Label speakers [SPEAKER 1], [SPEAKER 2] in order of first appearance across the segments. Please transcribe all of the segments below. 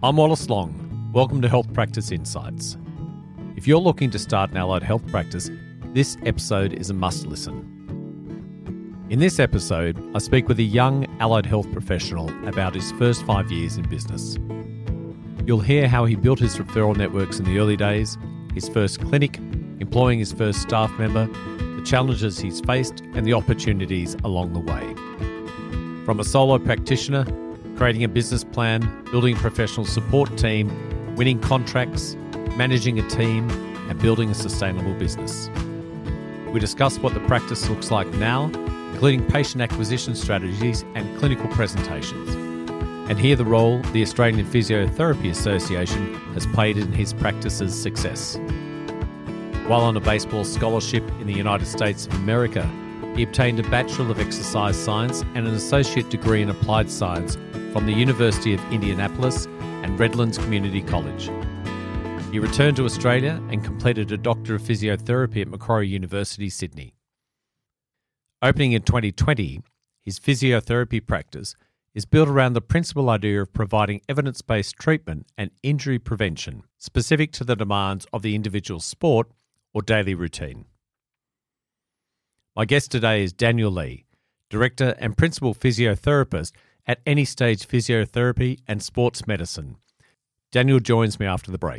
[SPEAKER 1] I'm Wallace Long. Welcome to Health Practice Insights. If you're looking to start an allied health practice, this episode is a must listen. In this episode, I speak with a young allied health professional about his first 5 years in business. You'll hear how he built his referral networks in the early days, his first clinic, employing his first staff member, the challenges he's faced, and the opportunities along the way. From a solo practitioner, creating a business plan, building a professional support team, winning contracts, managing a team, and building a sustainable business. We discuss what the practice looks like now, including patient acquisition strategies and clinical presentations, and hear the role the Australian Physiotherapy Association has played in his practice's success. While on a baseball scholarship in the United States of America, he obtained a Bachelor of Exercise Science and an Associate degree in Applied Science from the University of Indianapolis and Redlands Community College. He returned to Australia and completed a Doctor of Physiotherapy at Macquarie University, Sydney. Opening in 2020, his physiotherapy practice is built around the principal idea of providing evidence-based treatment and injury prevention specific to the demands of the individual sport or daily routine. My guest today is Daniel Lee, Director and Principal Physiotherapist at Any-Stage Physiotherapy and Sports Medicine. Daniel joins me after the break.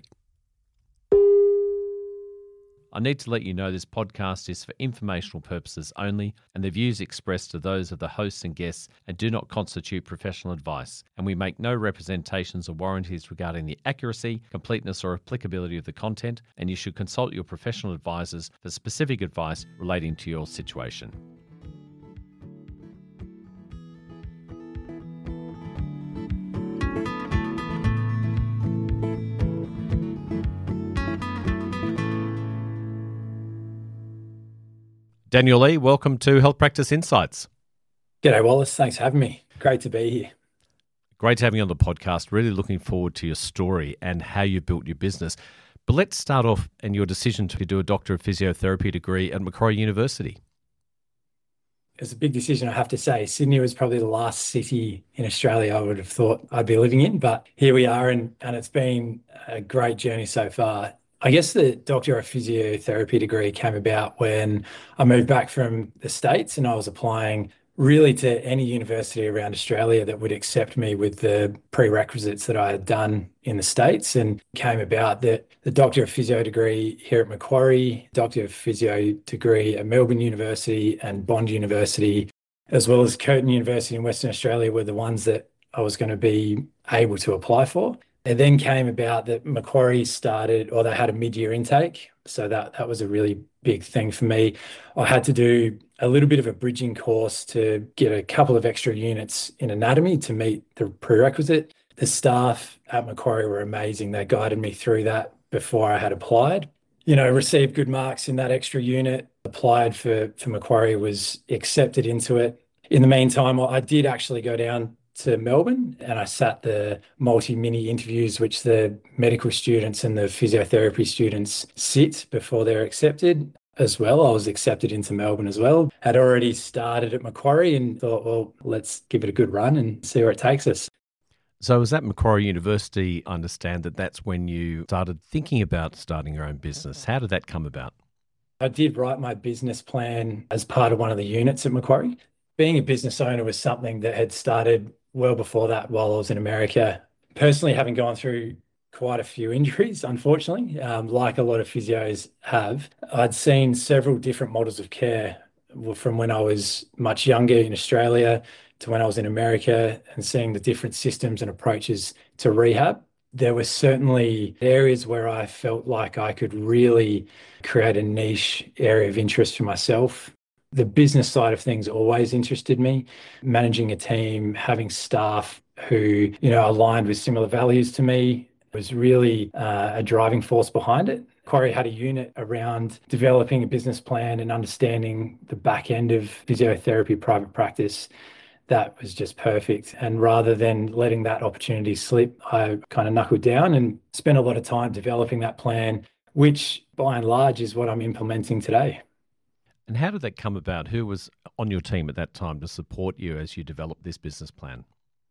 [SPEAKER 1] I need to let you know this podcast is for informational purposes only, and the views expressed are those of the hosts and guests and do not constitute professional advice, and we make no representations or warranties regarding the accuracy, completeness or applicability of the content, and you should consult your professional advisors for specific advice relating to your situation. Daniel Lee, welcome to Health Practice Insights.
[SPEAKER 2] G'day, Wallace. Thanks for having me. Great to be here.
[SPEAKER 1] Great having you on the podcast. Really looking forward to your story and how you built your business. But let's start off in your decision to do a Doctor of Physiotherapy degree at Macquarie University.
[SPEAKER 2] It's a big decision, I have to say. Sydney was probably the last city in Australia I would have thought I'd be living in, but here we are, and it's been a great journey so far. I guess the Doctor of Physiotherapy degree came about when I moved back from the States and I was applying really to any university around Australia that would accept me with the prerequisites that I had done in the States, and came about that the Doctor of Physio degree here at Macquarie, Doctor of Physio degree at Melbourne University and Bond University, as well as Curtin University in Western Australia were the ones that I was going to be able to apply for. It then came about that Macquarie started, or they had a mid-year intake. So that was a really big thing for me. I had to do a little bit of a bridging course to get a couple of extra units in anatomy to meet the prerequisite. The staff at Macquarie were amazing. They guided me through that before I had applied. Received good marks in that extra unit, applied for Macquarie, was accepted into it. In the meantime, I did actually go down to Melbourne and I sat the multi-mini interviews which the medical students and the physiotherapy students sit before they're accepted as well. I was accepted into Melbourne as well. Had already started at Macquarie and thought, well, let's give it a good run and see where it takes us.
[SPEAKER 1] So was at Macquarie University, I understand that's when you started thinking about starting your own business. How did that come about?
[SPEAKER 2] I did write my business plan as part of one of the units at Macquarie. Being a business owner was something that had started well before that while I was in America. Personally, having gone through quite a few injuries, unfortunately, like a lot of physios have, I'd seen several different models of care from when I was much younger in Australia to when I was in America, and seeing the different systems and approaches to rehab. There were certainly areas where I felt like I could really create a niche area of interest for myself. The business side of things always interested me. Managing a team, having staff who, aligned with similar values to me was really a driving force behind it. Macquarie had a unit around developing a business plan and understanding the back end of physiotherapy private practice. That was just perfect. And rather than letting that opportunity slip, I kind of knuckled down and spent a lot of time developing that plan, which by and large is what I'm implementing today.
[SPEAKER 1] And how did that come about? Who was on your team at that time to support you as you developed this business plan?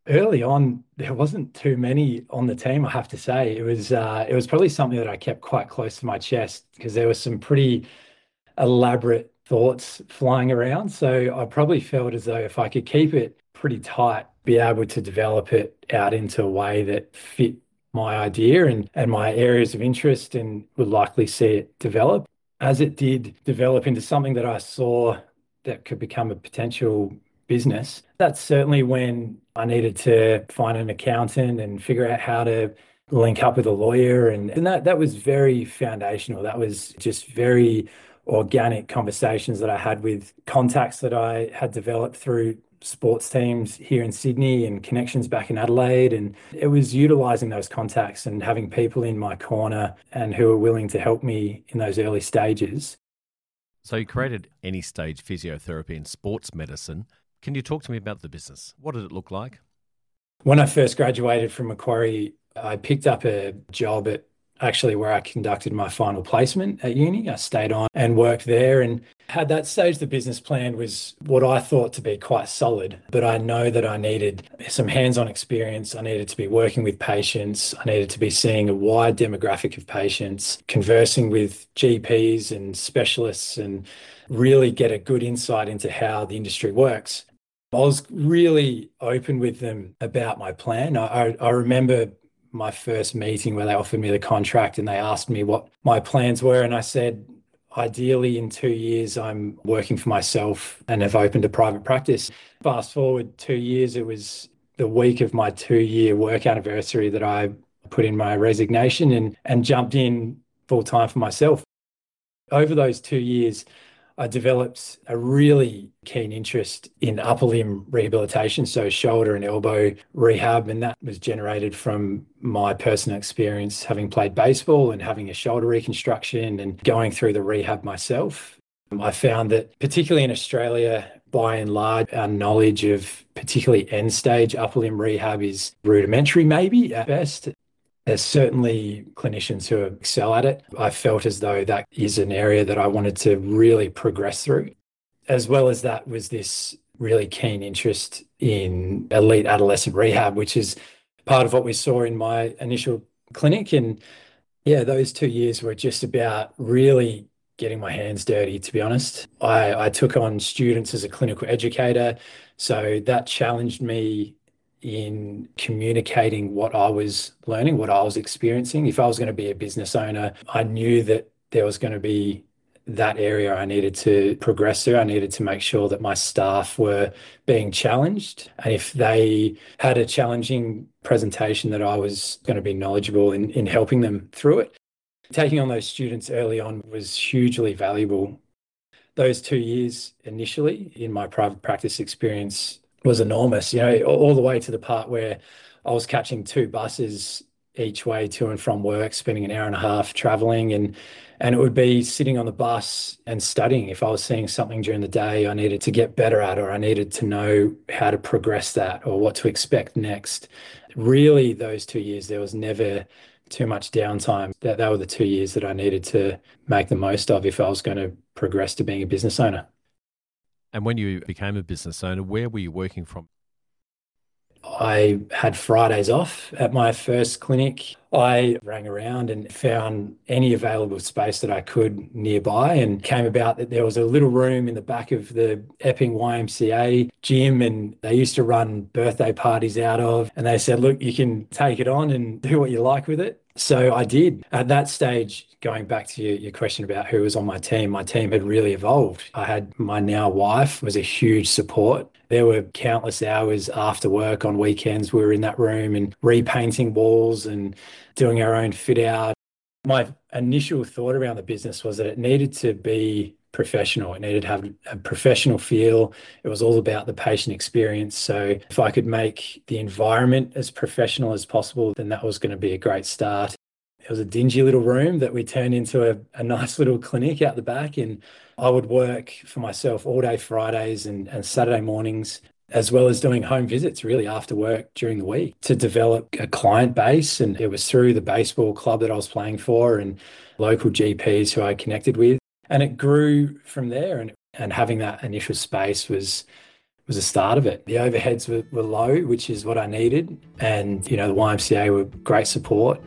[SPEAKER 2] Early on, there wasn't too many on the team, I have to say. It was probably something that I kept quite close to my chest because there were some pretty elaborate thoughts flying around. So I probably felt as though if I could keep it pretty tight, be able to develop it out into a way that fit my idea and my areas of interest and would likely see it develop. As it did develop into something that I saw that could become a potential business, that's certainly when I needed to find an accountant and figure out how to link up with a lawyer. And that was very foundational. That was just very organic conversations that I had with contacts that I had developed through sports teams here in Sydney and connections back in Adelaide. And it was utilizing those contacts and having people in my corner and who were willing to help me in those early stages.
[SPEAKER 1] So you created Any Stage Physiotherapy and Sports Medicine. Can you talk to me about the business? What did it look like?
[SPEAKER 2] When I first graduated from Macquarie, I picked up a job at actually where I conducted my final placement at uni. I stayed on and worked there. And at that stage, the business plan was what I thought to be quite solid. But I know that I needed some hands-on experience. I needed to be working with patients. I needed to be seeing a wide demographic of patients, conversing with GPs and specialists, and really get a good insight into how the industry works. I was really open with them about my plan. I remember my first meeting where they offered me the contract and they asked me what my plans were. And I said, ideally, in 2 years, I'm working for myself and have opened a private practice. Fast forward 2 years, it was the week of my 2-year work anniversary that I put in my resignation and jumped in full time for myself. Over those 2 years, I developed a really keen interest in upper limb rehabilitation, so shoulder and elbow rehab. And that was generated from my personal experience having played baseball and having a shoulder reconstruction and going through the rehab myself. I found that, particularly in Australia, by and large, our knowledge of particularly end stage upper limb rehab is rudimentary, maybe at best. There's certainly clinicians who excel at it. I felt as though that is an area that I wanted to really progress through. As well as that was this really keen interest in elite adolescent rehab, which is part of what we saw in my initial clinic. And yeah, those 2 years were just about really getting my hands dirty, to be honest. I took on students as a clinical educator, so that challenged me in communicating what I was learning, what I was experiencing. If I was going to be a business owner, I knew that there was going to be that area I needed to progress through. I needed to make sure that my staff were being challenged. And if they had a challenging presentation, that I was going to be knowledgeable in helping them through it. Taking on those students early on was hugely valuable. Those 2 years initially in my private practice experience was enormous, all the way to the part where I was catching 2 buses each way to and from work, spending an hour and a half traveling, and it would be sitting on the bus and studying. If I was seeing something during the day I needed to get better at, or I needed to know how to progress that or what to expect next. Really, those 2 years, there was never too much downtime. That were the 2 years that I needed to make the most of if I was going to progress to being a business owner.
[SPEAKER 1] And when you became a business owner, where were you working from?
[SPEAKER 2] I had Fridays off at my first clinic. I rang around and found any available space that I could nearby, and came about that there was a little room in the back of the Epping YMCA gym, and they used to run birthday parties out of. And they said, look, you can take it on and do what you like with it. So I did. At that stage, going back to your question about who was on my team had really evolved. I had my now wife was a huge support. There were countless hours after work on weekends. We were in that room and repainting walls and doing our own fit out. My initial thought around the business was that it needed to be professional. It needed to have a professional feel. It was all about the patient experience. So if I could make the environment as professional as possible, then that was going to be a great start. It was a dingy little room that we turned into a nice little clinic out the back. And I would work for myself all day Fridays and Saturday mornings, as well as doing home visits really after work during the week to develop a client base. And it was through the baseball club that I was playing for and local GPs who I connected with. And it grew from there. And having that initial space was was the start of it. The overheads were low, which is what I needed. And, the YMCA were great support.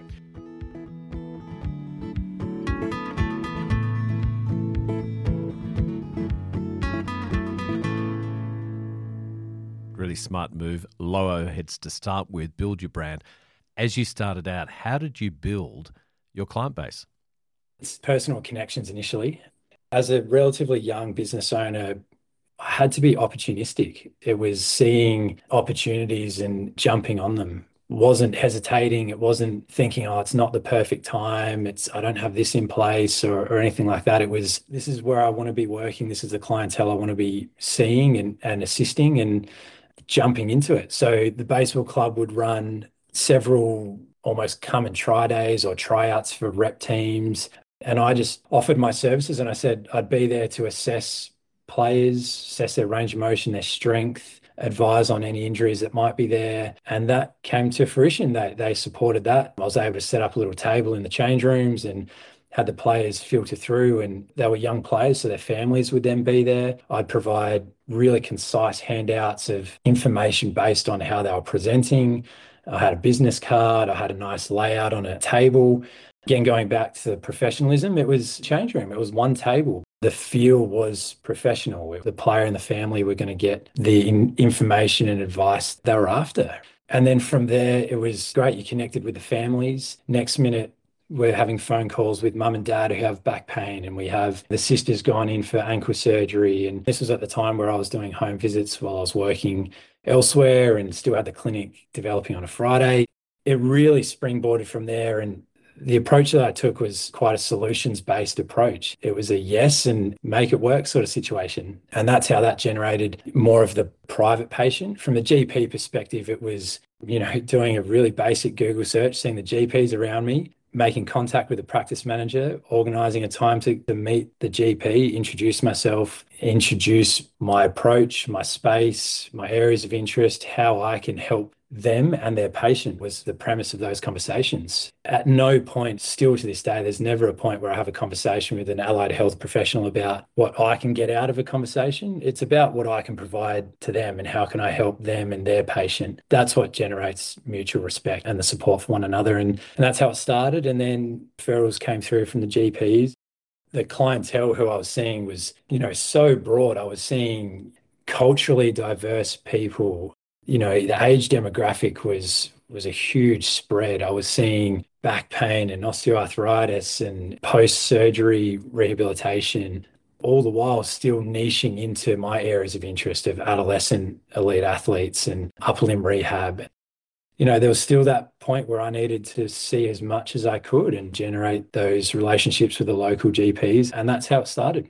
[SPEAKER 1] Really smart move. Low overheads to start with, build your brand. As you started out, how did you build your client base?
[SPEAKER 2] It's personal connections initially. As a relatively young business owner, I had to be opportunistic. It was seeing opportunities and jumping on them. Wasn't hesitating. It wasn't thinking, oh, it's not the perfect time. I don't have this in place or anything like that. It was, this is where I want to be working. This is the clientele I want to be seeing and assisting and jumping into it. So the baseball club would run several almost come and try days or tryouts for rep teams. And I just offered my services and I said I'd be there to assess players, assess their range of motion, their strength, advise on any injuries that might be there. And that came to fruition. They supported that. I was able to set up a little table in the change rooms and had the players filter through, and they were young players, so their families would then be there. I'd provide really concise handouts of information based on how they were presenting. I had a business card. I had a nice layout on a table. Again, going back to the professionalism, it was change room. It was one table. The feel was professional. The player and the family were going to get the information and advice they were after. And then from there, it was great. You connected with the families. Next minute, we're having phone calls with mum and dad who have back pain, and we have the sisters gone in for ankle surgery. And this was at the time where I was doing home visits while I was working elsewhere and still had the clinic developing on a Friday. It really springboarded from there. And the approach that I took was quite a solutions-based approach. It was a yes and make it work sort of situation. And that's how that generated more of the private patient. From the GP perspective, it was, doing a really basic Google search, seeing the GPs around me, making contact with the practice manager, organising a time to meet the GP, introduce myself, introduce my approach, my space, my areas of interest, how I can help them and their patient was the premise of those conversations. At no point, still to this day, there's never a point where I have a conversation with an allied health professional about what I can get out of a conversation. It's about what I can provide to them and how can I help them and their patient. That's what generates mutual respect and the support for one another. And that's how it started. And then referrals came through from the GPs. The clientele who I was seeing was, so broad. I was seeing culturally diverse people. The age demographic was a huge spread. I was seeing back pain and osteoarthritis and post-surgery rehabilitation, all the while still niching into my areas of interest of adolescent elite athletes and upper limb rehab. There was still that point where I needed to see as much as I could and generate those relationships with the local GPs. And that's how it started.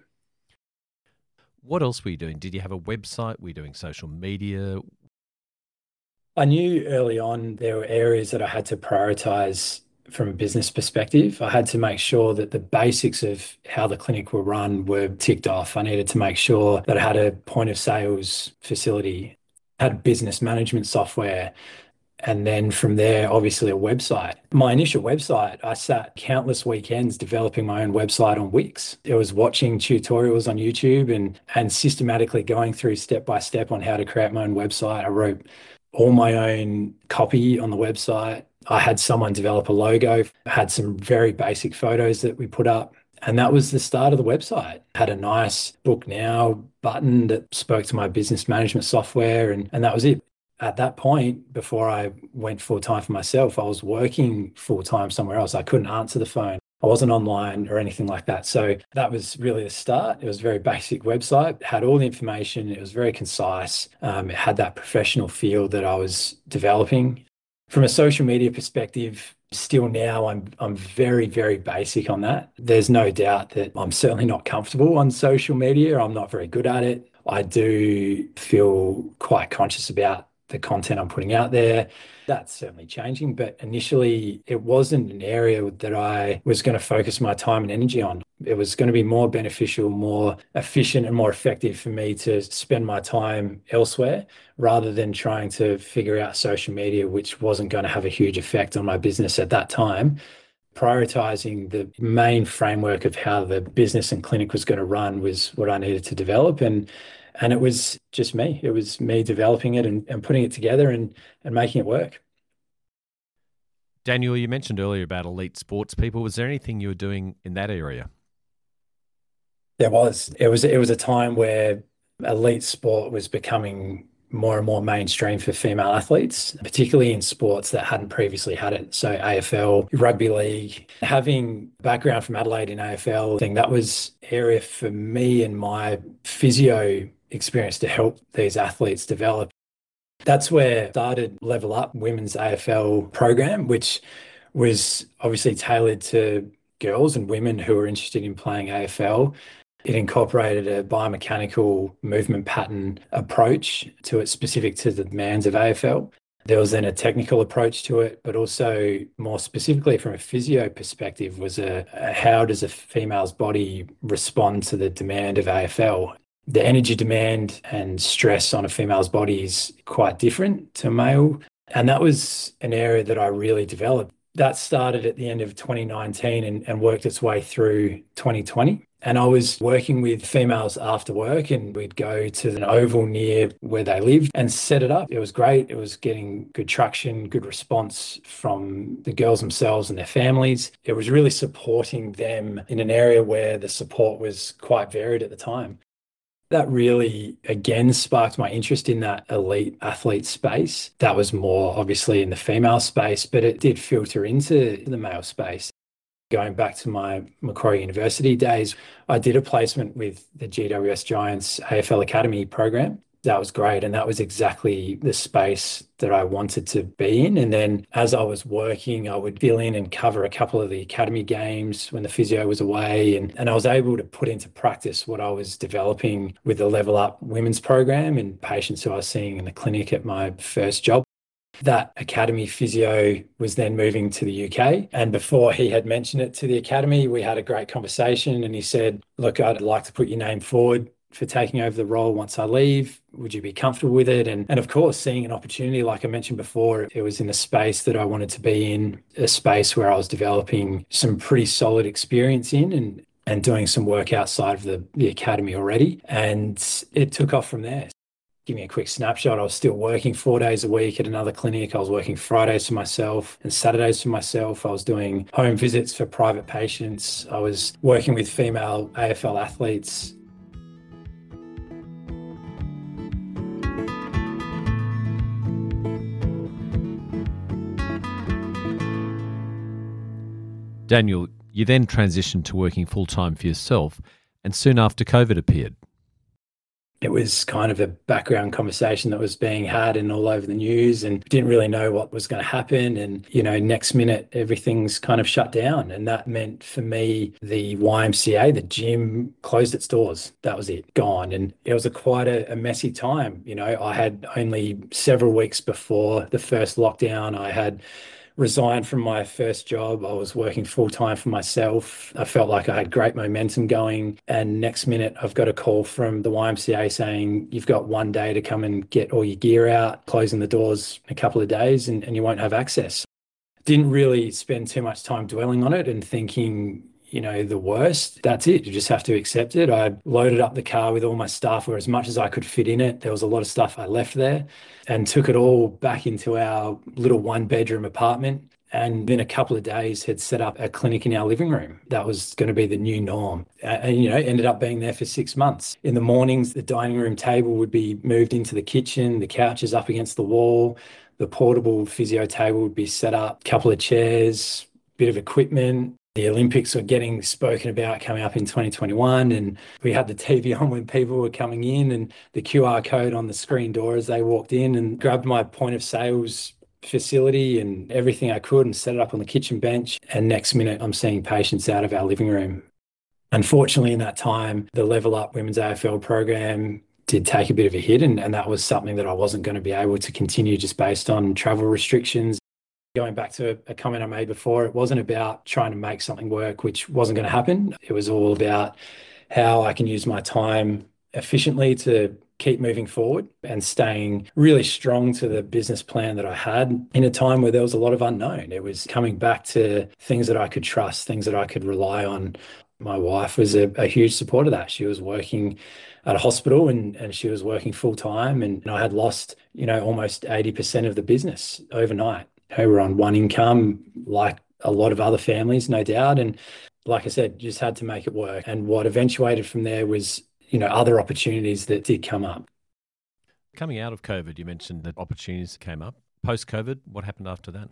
[SPEAKER 1] What else were you doing? Did you have a website? Were you doing social media?
[SPEAKER 2] I knew early on there were areas that I had to prioritize from a business perspective. I had to make sure that the basics of how the clinic will run were ticked off. I needed to make sure that I had a point of sales facility, had business management software, and then from there, obviously a website. My initial website, I sat countless weekends developing my own website on Wix. It was watching tutorials on YouTube and systematically going through step by step on how to create my own website. I wrote all my own copy on the website. I had someone develop a logo, had some very basic photos that we put up. And that was the start of the website. Had a nice book now button that spoke to my business management software. And that was it. At that point, before I went full-time for myself, I was working full-time somewhere else. I couldn't answer the phone. I wasn't online or anything like that. So that was really the start. It was a very basic website, had all the information. It was very concise. It had that professional feel that I was developing. From a social media perspective, still now I'm very, very basic on that. There's no doubt that I'm certainly not comfortable on social media. I'm not very good at it. I do feel quite conscious about the content I'm putting out there. That's certainly changing, but initially it wasn't an area that I was going to focus my time and energy on. It was going to be more beneficial, more efficient and more effective for me to spend my time elsewhere rather than trying to figure out social media, which wasn't going to have a huge effect on my business at that time. Prioritizing the main framework of how the business and clinic was going to run was what I needed to develop. And And it was just me. It was me developing it and putting it together and making it work.
[SPEAKER 1] Daniel, you mentioned earlier about elite sports people. Was there anything you were doing in that area?
[SPEAKER 2] There was. It was a time where elite sport was becoming more and more mainstream for female athletes, particularly in sports that hadn't previously had it. So AFL, rugby league, having background from Adelaide in AFL, I think that was area for me and my physio experience to help these athletes develop. That's where I started Level Up Women's AFL program, which was obviously tailored to girls and women who were interested in playing AFL. It incorporated a biomechanical movement pattern approach to it specific to the demands of AFL. There was then a technical approach to it, but also more specifically from a physio perspective was a how does a female's body respond to the demand of AFL? The energy demand and stress on a female's body is quite different to male. And that was an area that I really developed. That started at the end of 2019 and worked its way through 2020. And I was working with females after work, and we'd go to an oval near where they lived and set it up. It was great. It was getting good traction, good response from the girls themselves and their families. It was really supporting them in an area where the support was quite varied at the time. That really, again, sparked my interest in that elite athlete space. That was more obviously in the female space, but it did filter into the male space. Going back to my Macquarie University days, I did a placement with the GWS Giants AFL Academy program. That was great. And that was exactly the space that I wanted to be in. And then as I was working, I would fill in and cover a couple of the academy games when the physio was away. And I was able to put into practice what I was developing with the Level Up Women's program and patients who I was seeing in the clinic at my first job. That academy physio was then moving to the UK. And before he had mentioned it to the academy, we had a great conversation. And he said, look, I'd like to put your name forward for taking over the role once I leave. Would you be comfortable with it? And of course, seeing an opportunity, like I mentioned before, it was in a space that I wanted to be in, a space where I was developing some pretty solid experience in and doing some work outside of the academy already. And it took off from there. Give me a quick snapshot. I was still working 4 days a week at another clinic. I was working Fridays for myself and Saturdays for myself. I was doing home visits for private patients. I was working with female AFL athletes.
[SPEAKER 1] Daniel, you then transitioned to working full-time for yourself, and soon after COVID appeared.
[SPEAKER 2] It was kind of a background conversation that was being had and all over the news, and didn't really know what was going to happen. And, next minute, everything's kind of shut down. And that meant for me, the YMCA, the gym, closed its doors. That was it, gone. And it was quite a messy time. I had only several weeks before the first lockdown, I had resigned from my first job. I was working full time for myself. I felt like I had great momentum going. And next minute, I've got a call from the YMCA saying, you've got 1 day to come and get all your gear out, closing the doors in a couple of days, and you won't have access. Didn't really spend too much time dwelling on it and thinking, the worst. That's it. You just have to accept it. I loaded up the car with all my stuff, or as much as I could fit in it. There was a lot of stuff I left there, and took it all back into our little 1-bedroom apartment. And in a couple of days had set up a clinic in our living room. That was going to be the new norm. And, ended up being there for 6 months. In the mornings, the dining room table would be moved into the kitchen, the couch is up against the wall, the portable physio table would be set up, a couple of chairs, bit of equipment. The Olympics were getting spoken about coming up in 2021, and we had the TV on when people were coming in, and the QR code on the screen door as they walked in, and grabbed my point of sales facility and everything I could and set it up on the kitchen bench. And next minute, I'm seeing patients out of our living room. Unfortunately, in that time, the Level Up Women's AFL program did take a bit of a hit, and that was something that I wasn't going to be able to continue just based on travel restrictions. Going back to a comment I made before, it wasn't about trying to make something work, which wasn't going to happen. It was all about how I can use my time efficiently to keep moving forward and staying really strong to the business plan that I had in a time where there was a lot of unknown. It was coming back to things that I could trust, things that I could rely on. My wife was a huge supporter of that. She was working at a hospital and she was working full time. And I had lost, almost 80% of the business overnight. We were on one income, like a lot of other families, no doubt. And like I said, just had to make it work. And what eventuated from there was, other opportunities that did come up.
[SPEAKER 1] Coming out of COVID, you mentioned that opportunities came up. Post-COVID, what happened after that?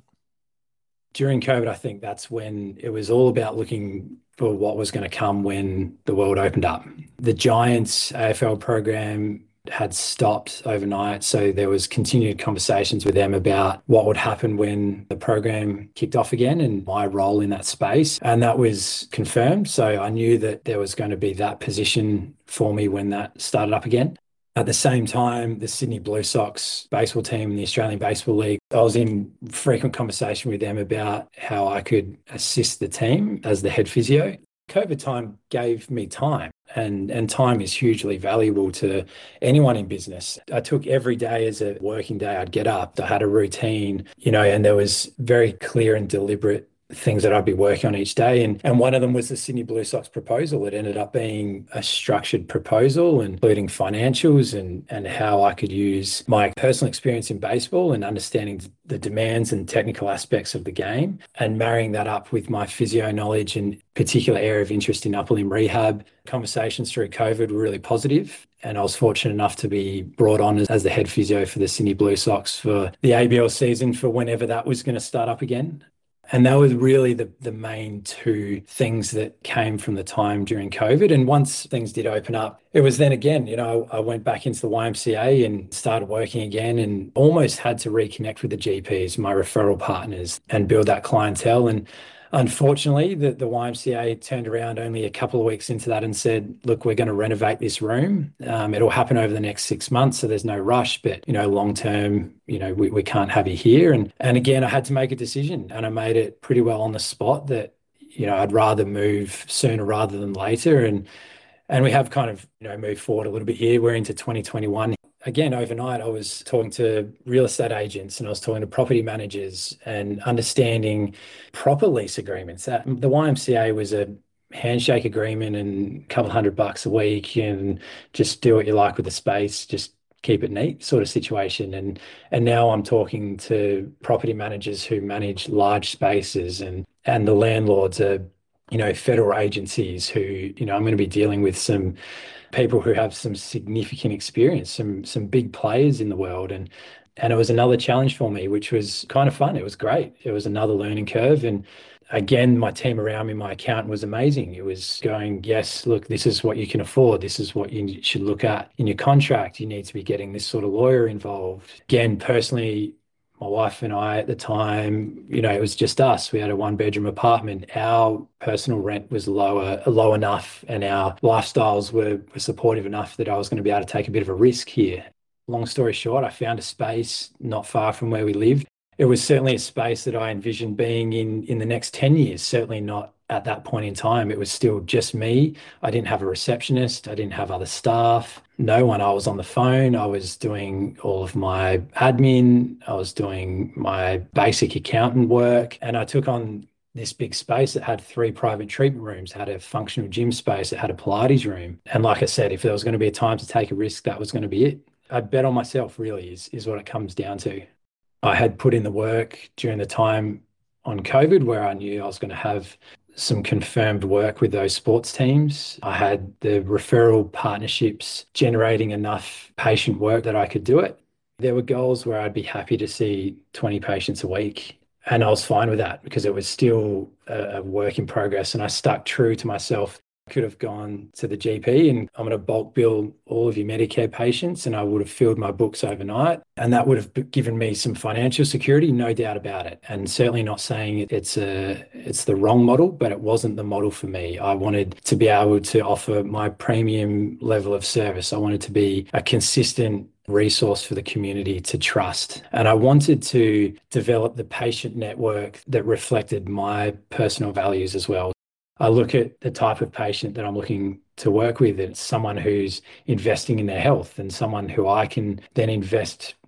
[SPEAKER 2] During COVID, I think that's when it was all about looking for what was going to come when the world opened up. The Giants AFL program had stopped overnight, so there was continued conversations with them about what would happen when the program kicked off again and my role in that space. And that was confirmed. So I knew that there was going to be that position for me when that started up again. At the same time, the Sydney Blue Sox baseball team in the Australian Baseball League, I was in frequent conversation with them about how I could assist the team as the head physio. COVID time gave me time, and time is hugely valuable to anyone in business. I took every day as a working day. I'd get up, I had a routine, and there was very clear and deliberate things that I'd be working on each day. And one of them was the Sydney Blue Sox proposal. It ended up being a structured proposal, including financials and how I could use my personal experience in baseball and understanding the demands and technical aspects of the game and marrying that up with my physio knowledge and particular area of interest in upper limb rehab. Conversations through COVID were really positive. And I was fortunate enough to be brought on as the head physio for the Sydney Blue Sox for the ABL season for whenever that was going to start up again. And that was really the main two things that came from the time during COVID. And once things did open up, it was then again, I went back into the YMCA and started working again and almost had to reconnect with the GPs, my referral partners, and build that clientele. And unfortunately, the YMCA turned around only a couple of weeks into that and said, look, we're going to renovate this room. It'll happen over the next 6 months, so there's no rush, but, long term, we can't have you here. And again, I had to make a decision, and I made it pretty well on the spot that, I'd rather move sooner rather than later. And we have kind of, moved forward a little bit here. We're into 2021. Again, overnight, I was talking to real estate agents and I was talking to property managers and understanding proper lease agreements. The YMCA was a handshake agreement and a couple $100 a week and just do what you like with the space, just keep it neat sort of situation. And now I'm talking to property managers who manage large spaces and the landlords are, federal agencies who, I'm going to be dealing with some people who have some significant experience, some big players in the world. And it was another challenge for me, which was kind of fun. It was great. It was another learning curve. And again, my team around me, my accountant was amazing. It was going, yes, look, this is what you can afford. This is what you should look at in your contract. You need to be getting this sort of lawyer involved. Again, personally, my wife and I at the time, it was just us. We had a 1-bedroom apartment. Our personal rent was low enough, and our lifestyles were supportive enough that I was going to be able to take a bit of a risk here. Long story short, I found a space not far from where we lived. It was certainly a space that I envisioned being in the next 10 years, certainly not at that point in time. It was still just me. I didn't have a receptionist. I didn't have other staff. No one. I was on the phone. I was doing all of my admin. I was doing my basic accountant work. And I took on this big space that had 3 private treatment rooms, had a functional gym space, it had a Pilates room. And like I said, if there was going to be a time to take a risk, that was going to be it. I bet on myself really is what it comes down to. I had put in the work during the time on COVID where I knew I was going to have some confirmed work with those sports teams. I had the referral partnerships generating enough patient work that I could do it. There were goals where I'd be happy to see 20 patients a week. And I was fine with that because it was still a work in progress. And I stuck true to myself. I could have gone to the GP and I'm going to bulk bill all of your Medicare patients, and I would have filled my books overnight. And that would have given me some financial security, no doubt about it. And certainly not saying it's the wrong model, but it wasn't the model for me. I wanted to be able to offer my premium level of service. I wanted to be a consistent resource for the community to trust. And I wanted to develop the patient network that reflected my personal values as well. I look at the type of patient that I'm looking to work with. It's someone who's investing in their health and someone who I can then invest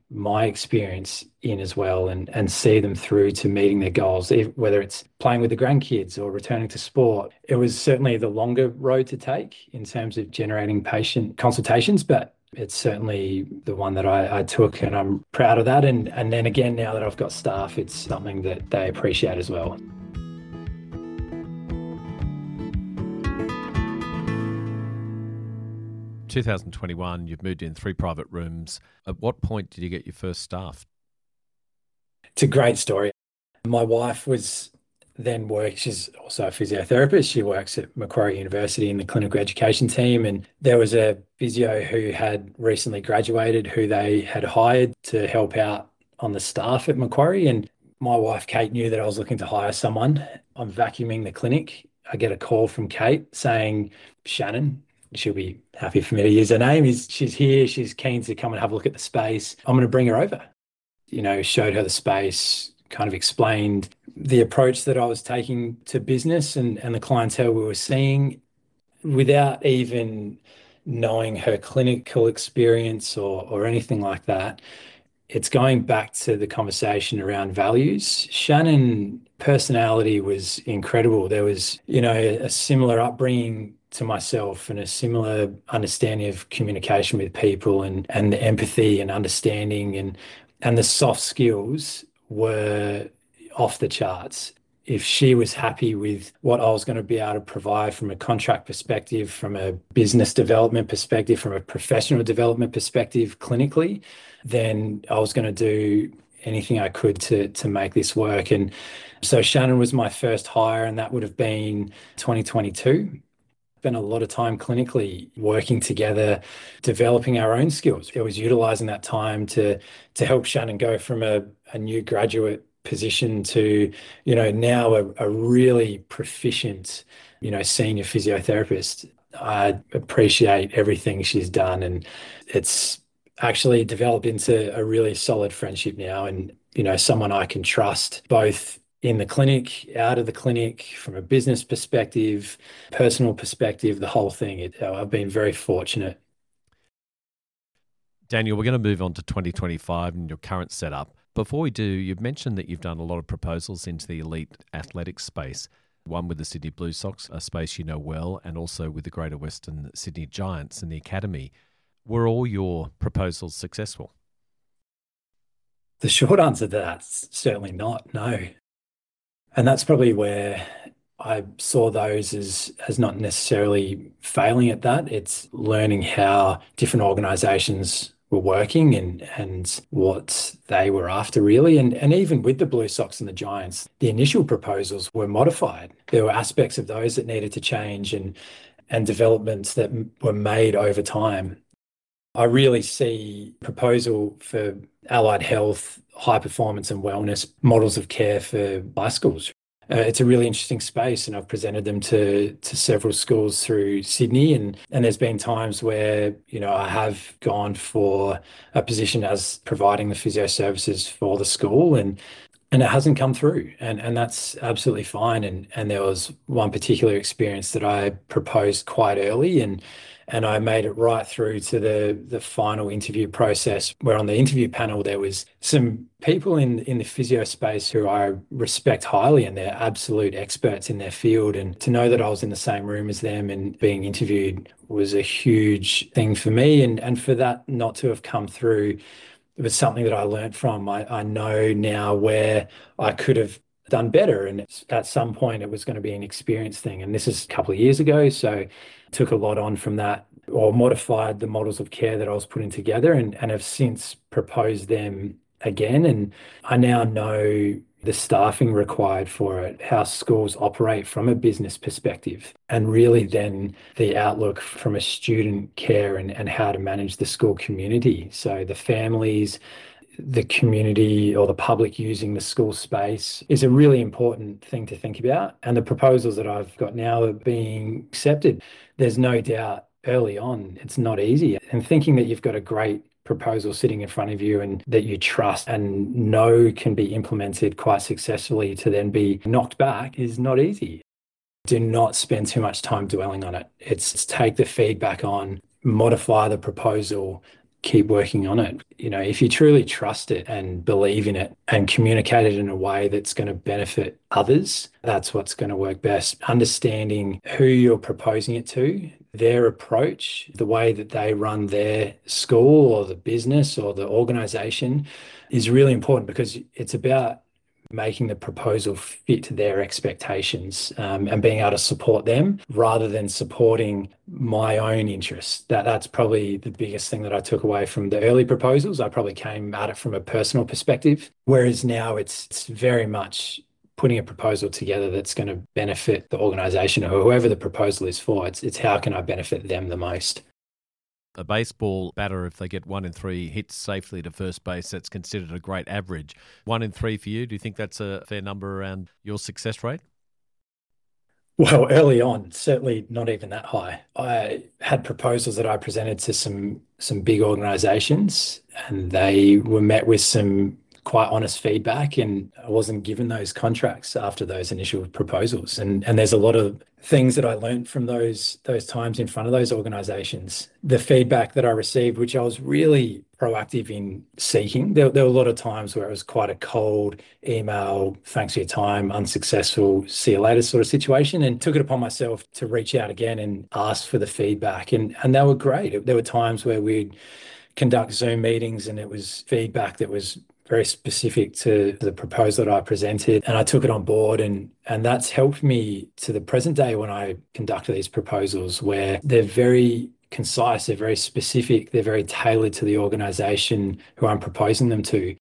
[SPEAKER 2] my experience in as well and see them through to meeting their goals, whether it's playing with the grandkids or returning to sport. It was certainly the longer road to take in terms of generating patient consultations, but it's certainly the one that I took, and I'm proud of that. And then again, now that I've got staff, it's something that they appreciate as well.
[SPEAKER 1] 2021, you've moved in 3 private rooms. At what point did you get your first staff?
[SPEAKER 2] It's a great story. My wife she's also a physiotherapist. She works at Macquarie University in the clinical education team. And there was a physio who had recently graduated who they had hired to help out on the staff at Macquarie. And my wife, Kate, knew that I was looking to hire someone. I'm vacuuming the clinic. I get a call from Kate saying, Shannon, she'll be happy for me to use her name, she's here. She's keen to come and have a look at the space. I'm going to bring her over. Showed her the space, kind of explained the approach that I was taking to business and the clientele we were seeing without even knowing her clinical experience or anything like that. It's going back to the conversation around values. Shannon personality was incredible. There was, a similar upbringing to myself and a similar understanding of communication with people and the empathy and understanding and the soft skills were off the charts. If she was happy with what I was going to be able to provide from a contract perspective, from a business development perspective, from a professional development perspective clinically, then I was going to do anything I could to make this work. And so Shannon was my first hire, and that would have been 2022. Spent a lot of time clinically working together, developing our own skills. It was utilizing that time to help Shannon go from a new graduate position to, now a really proficient, senior physiotherapist. I appreciate everything she's done, and it's actually developed into a really solid friendship now, and, someone I can trust both in the clinic, out of the clinic, from a business perspective, personal perspective, the whole thing. I've been very fortunate.
[SPEAKER 1] Daniel, we're going to move on to 2025 and your current setup. Before we do, you've mentioned that you've done a lot of proposals into the elite athletics space, one with the Sydney Blue Sox, a space you know well, and also with the Greater Western Sydney Giants and the Academy. Were all your proposals successful?
[SPEAKER 2] The short answer to that's certainly not, no. And that's probably where I saw those as not necessarily failing at that. It's learning how different organizations were working and what they were after, really. And even with the Blue Sox and the Giants, the initial proposals were modified. There were aspects of those that needed to change and developments that were made over time. I really see proposal for allied health, high performance and wellness models of care for bicycles. It's a really interesting space, and I've presented them to several schools through Sydney, and there's been times where, I have gone for a position as providing the physio services for the school, and it hasn't come through, and that's absolutely fine. And there was one particular experience that I proposed quite early, and I made it right through to the final interview process, where on the interview panel there was some people in the physio space who I respect highly, and they're absolute experts in their field. And to know that I was in the same room as them and being interviewed was a huge thing for me. And for that not to have come through, it was something that I learned from. I know now where I could have done better. And at some point it was going to be an experience thing. And this is a couple of years ago. So took a lot on from that, or modified the models of care that I was putting together, and have since proposed them again. And I now know the staffing required for it, how schools operate from a business perspective, and really then the outlook from a student care and how to manage the school community. So the families, the community or the public using the school space is a really important thing to think about. And the proposals that I've got now are being accepted. There's no doubt early on, it's not easy. And thinking that you've got a great proposal sitting in front of you and that you trust and know can be implemented quite successfully, to then be knocked back is not easy. Do not spend too much time dwelling on it. It's take the feedback on, modify the proposal, keep working on it. If you truly trust it and believe in it and communicate it in a way that's going to benefit others, that's what's going to work best. Understanding who you're proposing it to, their approach, the way that they run their school or the business or the organization is really important, because it's about making the proposal fit their expectations, and being able to support them rather than supporting my own interests. That's probably the biggest thing that I took away from the early proposals. I probably came at it from a personal perspective, whereas now it's very much putting a proposal together that's going to benefit the organization or whoever the proposal is for. It's how can I benefit them the most.
[SPEAKER 1] A baseball batter, if they get 1 in 3 hits safely to first base, that's considered a great average. 1 in 3 for you, do you think that's a fair number around your success rate?
[SPEAKER 2] Well, early on, certainly not even that high. I had proposals that I presented to some big organizations, and they were met with some quite honest feedback, and I wasn't given those contracts after those initial proposals. And there's a lot of things that I learned from those times in front of those organizations. The feedback that I received, which I was really proactive in seeking, there were a lot of times where it was quite a cold email, thanks for your time, unsuccessful, see you later sort of situation, and took it upon myself to reach out again and ask for the feedback. And they were great. There were times where we'd conduct Zoom meetings and it was feedback that was very specific to the proposal that I presented, and I took it on board, and that's helped me to the present day when I conduct these proposals, where they're very concise, they're very specific, they're very tailored to the organization who I'm proposing them to.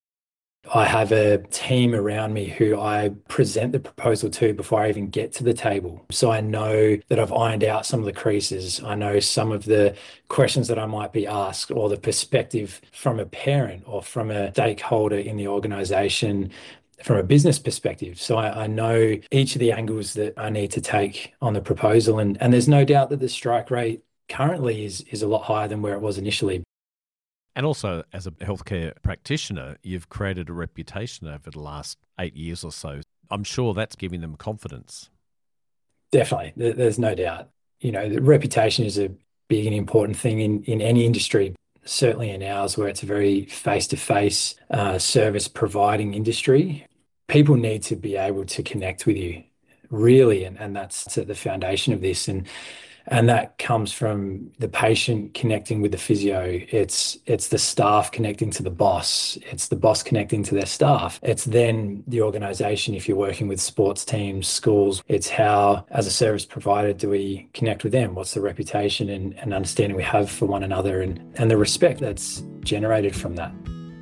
[SPEAKER 2] I have a team around me who I present the proposal to before I even get to the table. So I know that I've ironed out some of the creases. I know some of the questions that I might be asked, or the perspective from a parent or from a stakeholder in the organization from a business perspective. So I know each of the angles that I need to take on the proposal. And there's no doubt that the strike rate currently is a lot higher than where it was initially.
[SPEAKER 1] And also, as a healthcare practitioner, you've created a reputation over the last 8 years or so. I'm sure that's giving them confidence.
[SPEAKER 2] Definitely. There's no doubt. The reputation is a big and important thing in any industry, certainly in ours, where it's a very face-to-face service providing industry. People need to be able to connect with you, really, and that's at the foundation of this. And that comes from the patient connecting with the physio. It's the staff connecting to the boss. It's the boss connecting to their staff. It's then the organization, if you're working with sports teams, schools. It's how, as a service provider, do we connect with them? What's the reputation and understanding we have for one another, and the respect that's generated from that.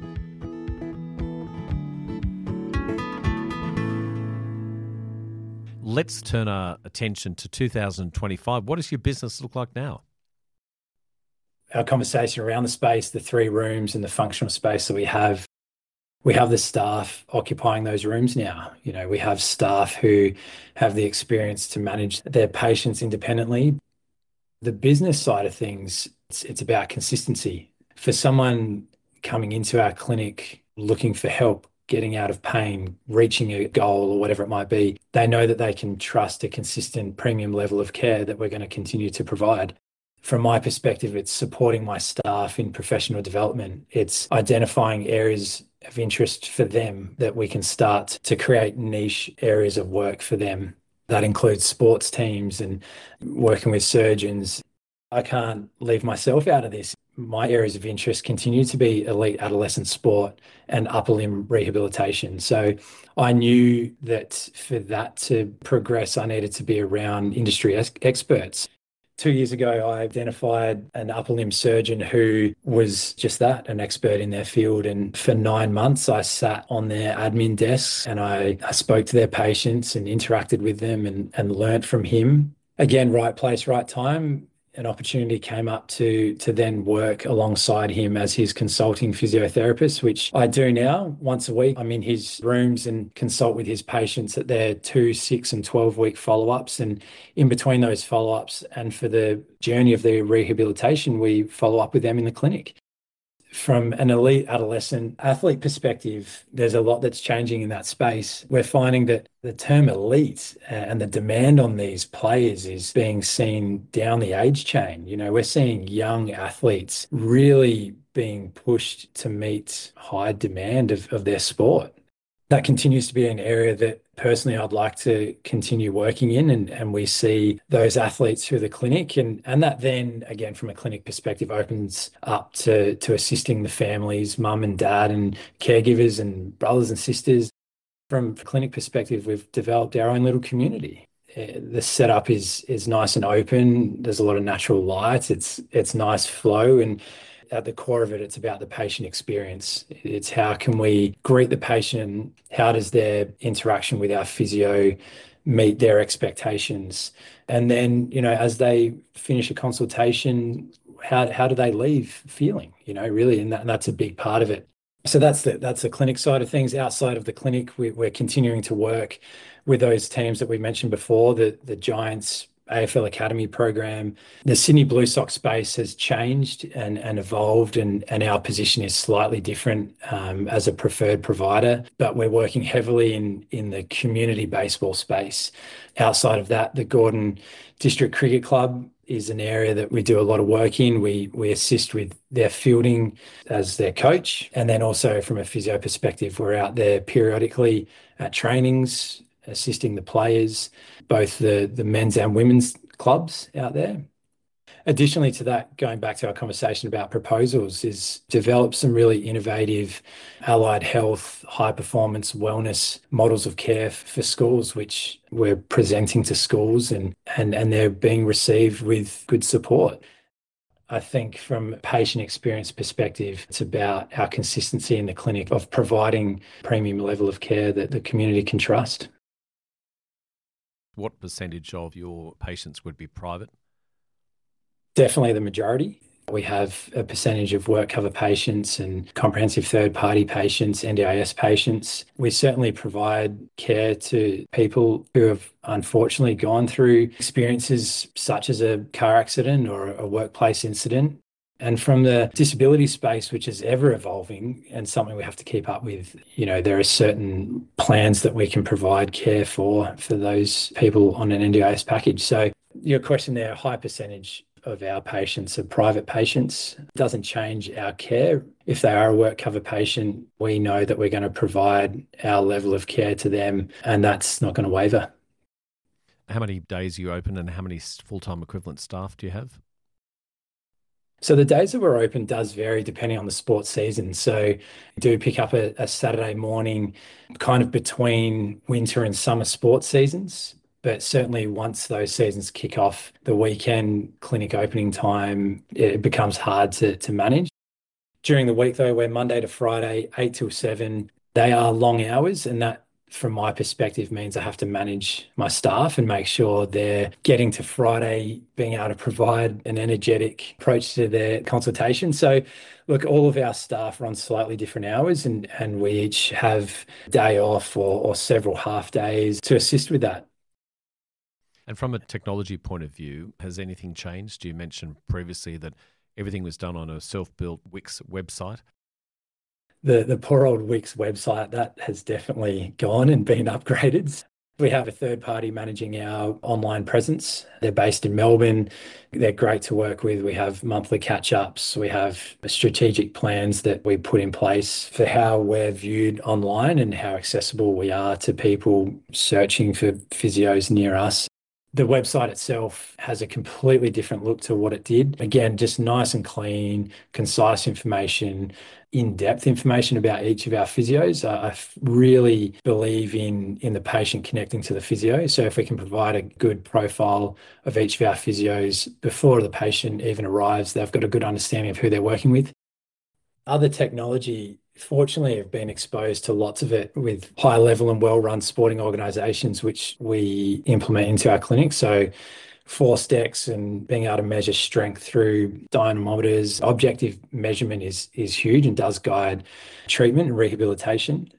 [SPEAKER 1] Let's turn our attention to 2025. What does your business look like now?
[SPEAKER 2] Our conversation around the space, the 3 rooms and the functional space that we have the staff occupying those rooms now. We have staff who have the experience to manage their patients independently. The business side of things, it's about consistency. For someone coming into our clinic looking for help, getting out of pain, reaching a goal or whatever it might be, they know that they can trust a consistent premium level of care that we're going to continue to provide. From my perspective, it's supporting my staff in professional development. It's identifying areas of interest for them that we can start to create niche areas of work for them. That includes sports teams and working with surgeons. I can't leave myself out of this. My areas of interest continue to be elite adolescent sport and upper limb rehabilitation. So I knew that for that to progress, I needed to be around industry experts. 2 years ago, I identified an upper limb surgeon who was just that, an expert in their field. And for 9 months, I sat on their admin desks and I spoke to their patients and interacted with them and learnt from him. Again, right place, right time. An opportunity came up to then work alongside him as his consulting physiotherapist, which I do now once a week. I'm in his rooms and consult with his patients at their 2, 6, and 12-week follow-ups. And in between those follow-ups and for the journey of their rehabilitation, we follow up with them in the clinic. from an elite adolescent athlete perspective, there's a lot that's changing in that space. We're finding that the term elite and the demand on these players is being seen down the age chain. We're seeing young athletes really being pushed to meet high demand of their sport. That continues to be an area that personally I'd like to continue working in. And we see those athletes through the clinic. And that then, again, from a clinic perspective, opens up to assisting the families, mum and dad, and caregivers and brothers and sisters. From a clinic perspective, we've developed our own little community. The setup is nice and open. There's a lot of natural light. It's nice flow. And at the core of it, it's about the patient experience. It's how can we greet the patient? How does their interaction with our physio meet their expectations? And then, as they finish a consultation, how do they leave feeling, really? And that's a big part of it. So that's the clinic side of things. Outside of the clinic, we're continuing to work with those teams that we mentioned before, the Giants AFL Academy program. The Sydney Blue Sox space has changed and evolved, and our position is slightly different as a preferred provider, but we're working heavily in the community baseball space. Outside of that, the Gordon District Cricket Club is an area that we do a lot of work in. We assist with their fielding as their coach. And then also from a physio perspective, we're out there periodically at trainings, assisting the players, both the men's and women's clubs out there. Additionally to that, going back to our conversation about proposals, is develop some really innovative allied health, high performance wellness models of care for schools, which we're presenting to schools and they're being received with good support. I think from a patient experience perspective, it's about our consistency in the clinic of providing premium level of care that the community can trust.
[SPEAKER 1] What percentage of your patients would be private?
[SPEAKER 2] Definitely the majority. We have a percentage of work cover patients and comprehensive third-party patients, NDIS patients. We certainly provide care to people who have unfortunately gone through experiences such as a car accident or a workplace incident. And from the disability space, which is ever evolving and something we have to keep up with, there are certain plans that we can provide care for those people on an NDIS package. So your question there, a high percentage of our patients are private patients. It doesn't change our care. If they are a work cover patient, we know that we're going to provide our level of care to them, and that's not going to waver.
[SPEAKER 1] How many days are you open and how many full-time equivalent staff do you have?
[SPEAKER 2] So the days that we're open does vary depending on the sports season. So we do pick up a Saturday morning kind of between winter and summer sports seasons. But certainly once those seasons kick off, the weekend clinic opening time, it becomes hard to manage. During the week, though, we're Monday to Friday, 8 till 7. They are long hours, and that, from my perspective, means I have to manage my staff and make sure they're getting to Friday, being able to provide an energetic approach to their consultation. So, look, all of our staff are on slightly different hours, and we each have day off or several half days to assist with that.
[SPEAKER 1] And from a technology point of view, has anything changed? You mentioned previously that everything was done on a self-built Wix website.
[SPEAKER 2] The poor old Wix website, that has definitely gone and been upgraded. We have a third party managing our online presence. They're based in Melbourne. They're great to work with. We have monthly catch-ups. We have strategic plans that we put in place for how we're viewed online and how accessible we are to people searching for physios near us. The website itself has a completely different look to what it did. Again, just nice and clean, concise information, in-depth information about each of our physios. I really believe in the patient connecting to the physio. So if we can provide a good profile of each of our physios before the patient even arrives, they've got a good understanding of who they're working with. Other technology, fortunately, I've been exposed to lots of it with high level and well-run sporting organisations, which we implement into our clinic. So force decks and being able to measure strength through dynamometers. Objective measurement is huge and does guide treatment and rehabilitation.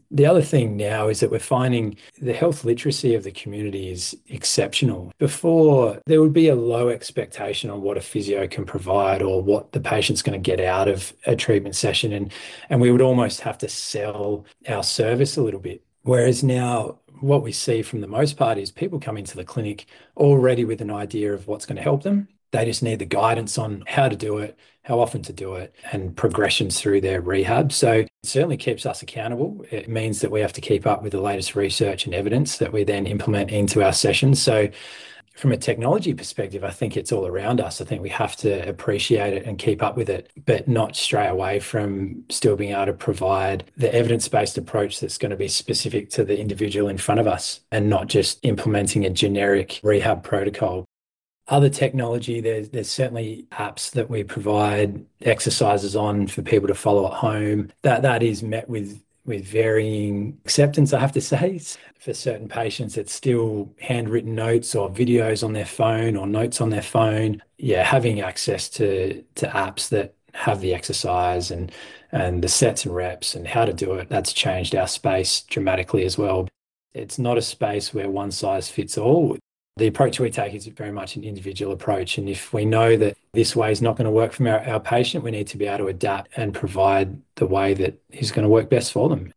[SPEAKER 2] The other thing now is that we're finding the health literacy of the community is exceptional. Before, there would be a low expectation on what a physio can provide or what the patient's going to get out of a treatment session. And we would almost have to sell our service a little bit. Whereas now, what we see from the most part is people come into the clinic already with an idea of what's going to help them. They just need the guidance on how to do it, how often to do it, and progressions through their rehab. So it certainly keeps us accountable. It means that we have to keep up with the latest research and evidence that we then implement into our sessions. So from a technology perspective, I think it's all around us. I think we have to appreciate it and keep up with it, but not stray away from still being able to provide the evidence-based approach that's going to be specific to the individual in front of us and not just implementing a generic rehab protocol. Other technology, there's certainly apps that we provide exercises on for people to follow at home. That is met with varying acceptance, I have to say. For certain patients, it's still handwritten notes or videos on their phone or notes on their phone. Yeah, having access to apps that have the exercise and the sets and reps and how to do it, that's changed our space dramatically as well. It's not a space where one size fits all. The approach we take is very much an individual approach. And if we know that this way is not going to work for our patient, we need to be able to adapt and provide the way that is going to work best for them.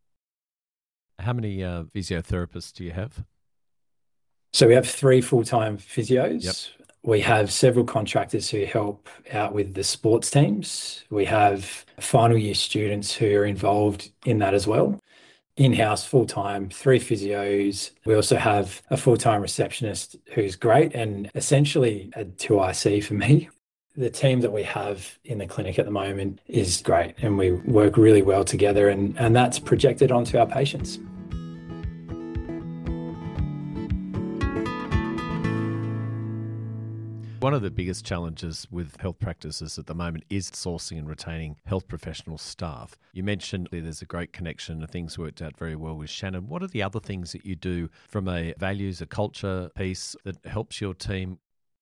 [SPEAKER 1] How many physiotherapists do you have?
[SPEAKER 2] So we have 3 full-time physios.
[SPEAKER 1] Yep.
[SPEAKER 2] We have several contractors who help out with the sports teams. We have final year students who are involved in that as well. In-house full-time, 3 physios. We also have a full-time receptionist who's great and essentially a 2IC for me. The team that we have in the clinic at the moment is great and we work really well together and that's projected onto our patients.
[SPEAKER 1] One of the biggest challenges with health practices at the moment is sourcing and retaining health professional staff. You mentioned there's a great connection and things worked out very well with Shannon. What are the other things that you do from a values, a culture piece that helps your team?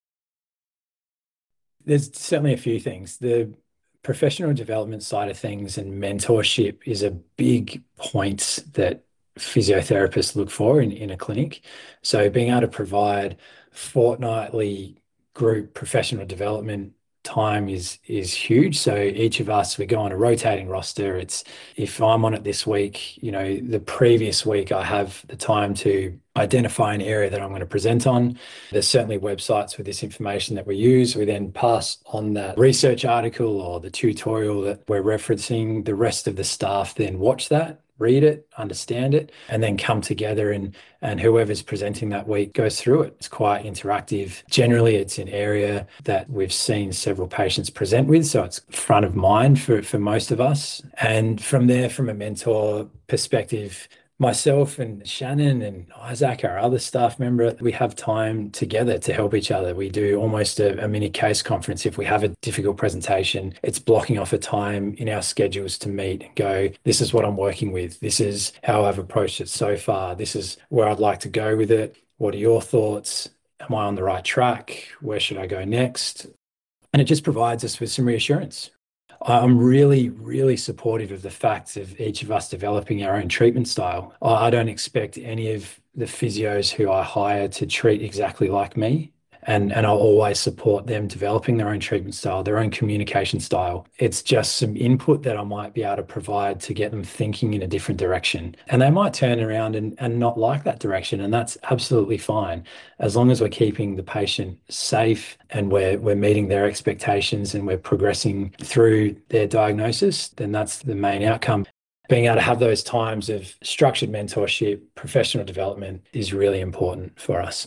[SPEAKER 2] There's certainly a few things. The professional development side of things and mentorship is a big point that physiotherapists look for in a clinic. So being able to provide fortnightly group professional development time is huge. So each of us, we go on a rotating roster. It's if I'm on it this week, the previous week I have the time to identify an area that I'm going to present on. There's certainly websites with this information that we use. We then pass on that research article or the tutorial that we're referencing. The rest of the staff then watch that, read it, understand it, and then come together and whoever's presenting that week goes through it. It's quite interactive. Generally, it's an area that we've seen several patients present with, so it's front of mind for most of us. And from there, from a mentor perspective, myself and Shannon and Isaac, our other staff member, we have time together to help each other. We do almost a mini case conference. If we have a difficult presentation, it's blocking off a time in our schedules to meet and go, this is what I'm working with. This is how I've approached it so far. This is where I'd like to go with it. What are your thoughts? Am I on the right track? Where should I go next? And it just provides us with some reassurance. I'm really, really supportive of the fact of each of us developing our own treatment style. I don't expect any of the physios who I hire to treat exactly like me. And I'll always support them developing their own treatment style, their own communication style. It's just some input that I might be able to provide to get them thinking in a different direction. And they might turn around and not like that direction. And that's absolutely fine. As long as we're keeping the patient safe and we're meeting their expectations and we're progressing through their diagnosis, then that's the main outcome. Being able to have those times of structured mentorship, professional development is really important for us.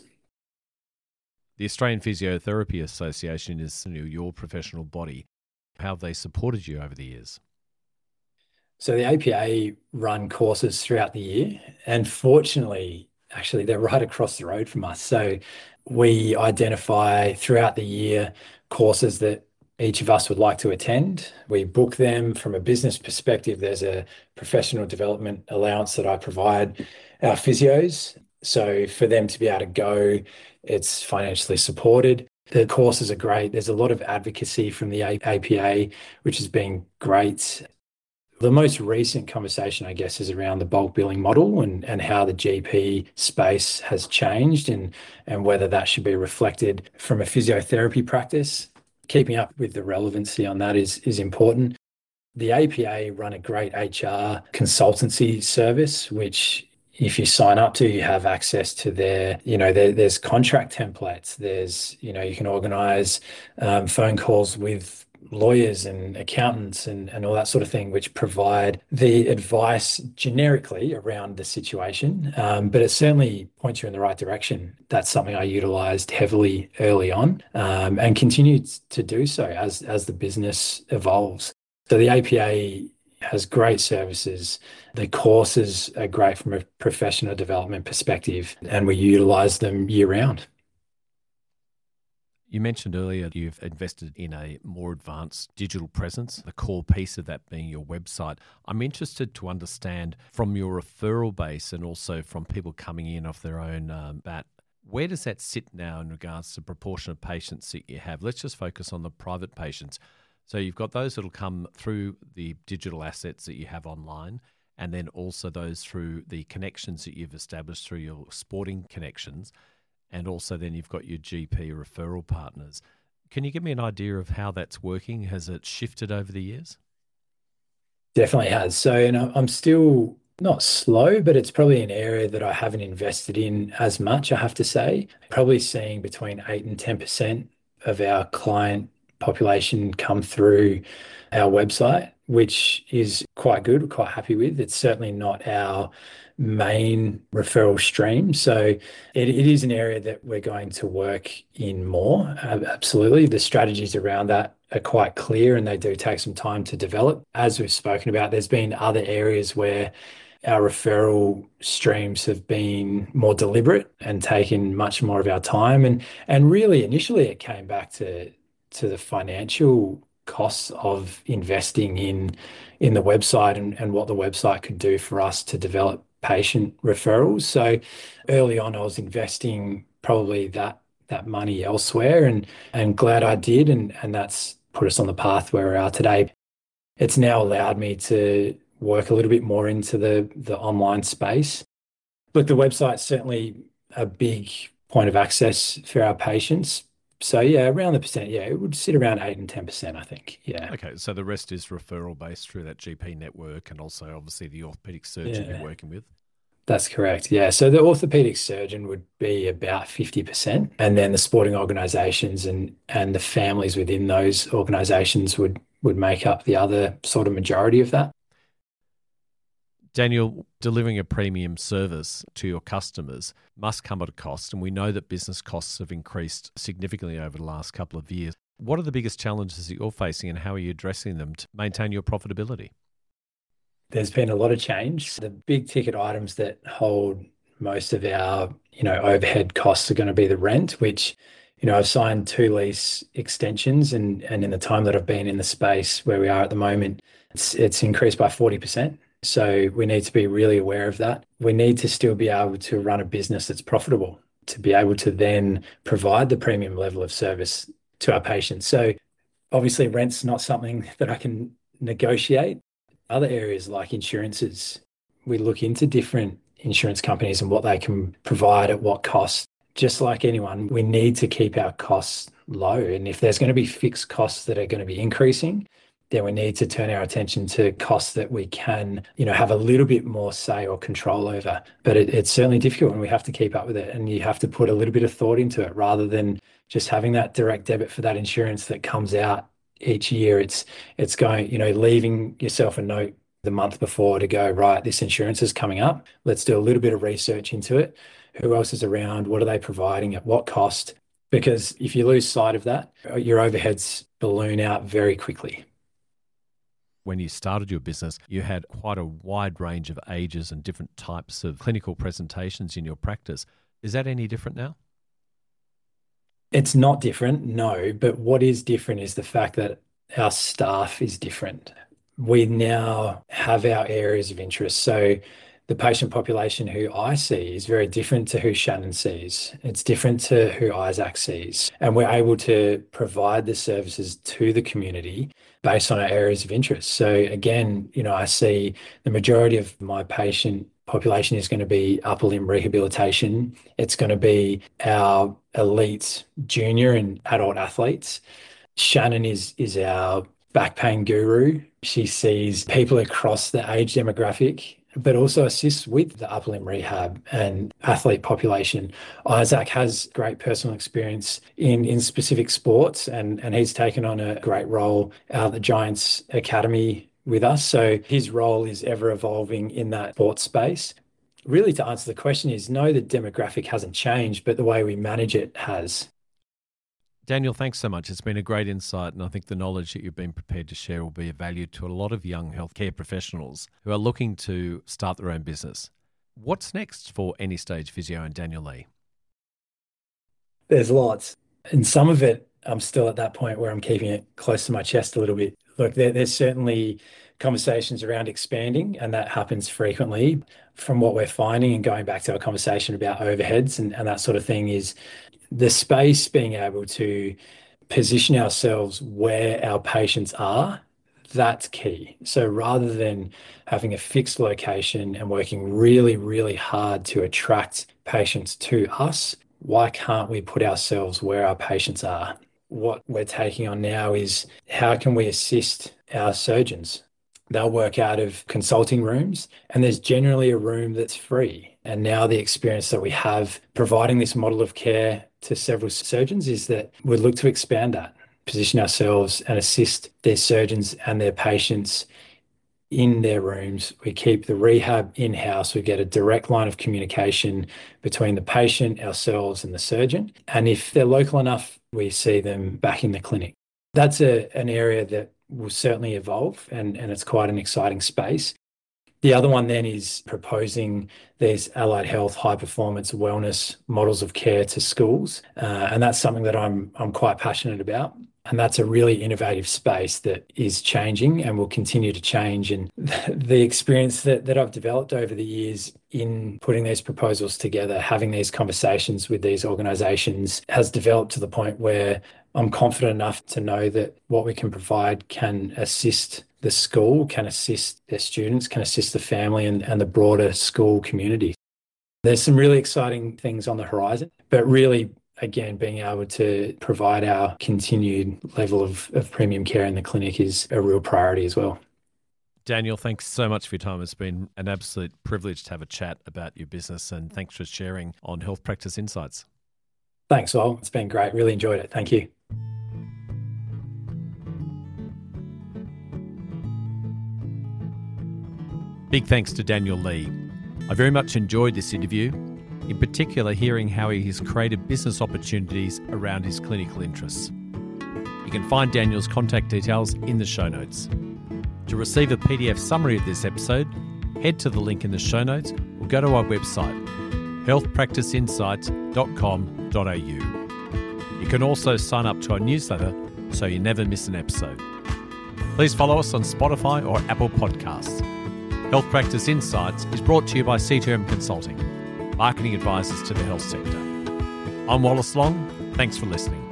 [SPEAKER 1] The Australian Physiotherapy Association is your professional body. How have they supported you over the years?
[SPEAKER 2] So the APA run courses throughout the year, and fortunately, actually, they're right across the road from us. So we identify throughout the year courses that each of us would like to attend. We book them. From a business perspective, there's a professional development allowance that I provide our physios. So for them to be able to go, it's financially supported. The courses are great. There's a lot of advocacy from the APA, which has been great. The most recent conversation, I guess, is around the bulk billing model and how the GP space has changed and whether that should be reflected from a physiotherapy practice. Keeping up with the relevancy on that is important. The APA run a great HR consultancy service, which if you sign up to, you have access to there's contract templates. You can organize phone calls with lawyers and accountants and all that sort of thing, which provide the advice generically around the situation. But it certainly points you in the right direction. That's something I utilized heavily early on, and continued to do so as the business evolves. So the APA has great services. The courses are great from a professional development perspective, and we utilize them year round.
[SPEAKER 1] You mentioned earlier you've invested in a more advanced digital presence, the core piece of that being your website. I'm interested to understand from your referral base and also from people coming in off their own bat, where does that sit now in regards to proportion of patients that you have? Let's just focus on the private patients. So you've got those that'll come through the digital assets that you have online, and then also those through the connections that you've established through your sporting connections, and also then you've got your GP referral partners. Can you give me an idea of how that's working? Has it shifted over the years?
[SPEAKER 2] Definitely has. So, I'm still not slow, but it's probably an area that I haven't invested in as much, I have to say. Probably seeing between 8 and 10% of our client population come through our website, which is quite good. We're quite happy with. It's certainly not our main referral stream. So it is an area that we're going to work in more. Absolutely. The strategies around that are quite clear and they do take some time to develop. As we've spoken about, there's been other areas where our referral streams have been more deliberate and taken much more of our time. And really, initially, it came back to the financial costs of investing in the website and what the website could do for us to develop patient referrals. So early on, I was investing probably that money elsewhere, and glad I did, and that's put us on the path where we are today. It's now allowed me to work a little bit more into the online space. But the website's certainly a big point of access for our patients. So yeah, around the percent, yeah, it would sit around 8 and 10%, I think. Yeah.
[SPEAKER 1] Okay, so the rest is referral based through that GP network and also obviously the orthopedic surgeon you're working with.
[SPEAKER 2] That's correct. Yeah. So the orthopedic surgeon would be about 50%, and then the sporting organisations and the families within those organisations would make up the other sort of majority of that.
[SPEAKER 1] Daniel, delivering a premium service to your customers must come at a cost, and we know that business costs have increased significantly over the last couple of years. What are the biggest challenges that you're facing and how are you addressing them to maintain your profitability?
[SPEAKER 2] There's been a lot of change. The big ticket items that hold most of our, overhead costs are going to be the rent, which, I've signed 2 lease extensions and in the time that I've been in the space where we are at the moment, it's increased by 40%. So we need to be really aware of that. We need to still be able to run a business that's profitable to be able to then provide the premium level of service to our patients. So obviously rent's not something that I can negotiate. Other areas like insurances, we look into different insurance companies and what they can provide at what cost. Just like anyone, we need to keep our costs low. And if there's going to be fixed costs that are going to be increasing, then we need to turn our attention to costs that we can, have a little bit more say or control over. But it's certainly difficult and we have to keep up with it. And you have to put a little bit of thought into it rather than just having that direct debit for that insurance that comes out each year. It's going, leaving yourself a note the month before to go, right, this insurance is coming up. Let's do a little bit of research into it. Who else is around? What are they providing? At what cost? Because if you lose sight of that, your overheads balloon out very quickly.
[SPEAKER 1] When you started your business, you had quite a wide range of ages and different types of clinical presentations in your practice. Is that any different now?
[SPEAKER 2] It's not different, no. But what is different is the fact that our staff is different. We now have our areas of interest. So the patient population who I see is very different to who Shannon sees. It's different to who Isaac sees. And we're able to provide the services to the community based on our areas of interest. So again, I see the majority of my patient population is going to be upper limb rehabilitation. It's going to be our elite junior and adult athletes. Shannon is our back pain guru. She sees people across the age demographic, but also assists with the upper limb rehab and athlete population. Isaac has great personal experience in specific sports, and he's taken on a great role at the Giants Academy with us. So his role is ever evolving in that sports space. Really, to answer the question is, no, the demographic hasn't changed, but the way we manage it has.
[SPEAKER 1] Daniel, thanks so much. It's been a great insight, and I think the knowledge that you've been prepared to share will be of value to a lot of young healthcare professionals who are looking to start their own business. What's next for Any-Stage Physio and Daniel Lee?
[SPEAKER 2] There's lots. And some of it, I'm still at that point where I'm keeping it close to my chest a little bit. Look, there's certainly conversations around expanding, and that happens frequently. From what we're finding, and going back to our conversation about overheads and that sort of thing, is the space, being able to position ourselves where our patients are, that's key. So rather than having a fixed location and working really, really hard to attract patients to us, why can't we put ourselves where our patients are? What we're taking on now is, how can we assist our surgeons? They'll work out of consulting rooms, and there's generally a room that's free. And now the experience that we have providing this model of care to several surgeons is that we'd look to expand that, position ourselves and assist their surgeons and their patients in their rooms. We keep the rehab in-house. We get a direct line of communication between the patient, ourselves, and the surgeon. And if they're local enough, we see them back in the clinic. That's an area that will certainly evolve, and it's quite an exciting space. The other one then is proposing these allied health, high performance wellness models of care to schools. And that's something that I'm quite passionate about. And that's a really innovative space that is changing and will continue to change. And the experience that I've developed over the years in putting these proposals together, having these conversations with these organizations, has developed to the point where I'm confident enough to know that what we can provide can assist the school, can assist their students, can assist the family and the broader school community. There's some really exciting things on the horizon, but really, again, being able to provide our continued level of premium care in the clinic is a real priority as well.
[SPEAKER 1] Daniel, thanks so much for your time. It's been an absolute privilege to have a chat about your business, and thanks for sharing on Health Practice Insights.
[SPEAKER 2] Thanks, Ol. It's been great. Really enjoyed it. Thank you.
[SPEAKER 1] Big thanks to Daniel Lee. I very much enjoyed this interview, in particular hearing how he has created business opportunities around his clinical interests. You can find Daniel's contact details in the show notes. To receive a PDF summary of this episode, head to the link in the show notes or go to our website, healthpracticeinsights.com.au. You can also sign up to our newsletter so you never miss an episode. Please follow us on Spotify or Apple Podcasts. Health Practice Insights is brought to you by C2M Consulting, marketing advisors to the health sector. I'm Wallace Long. Thanks for listening.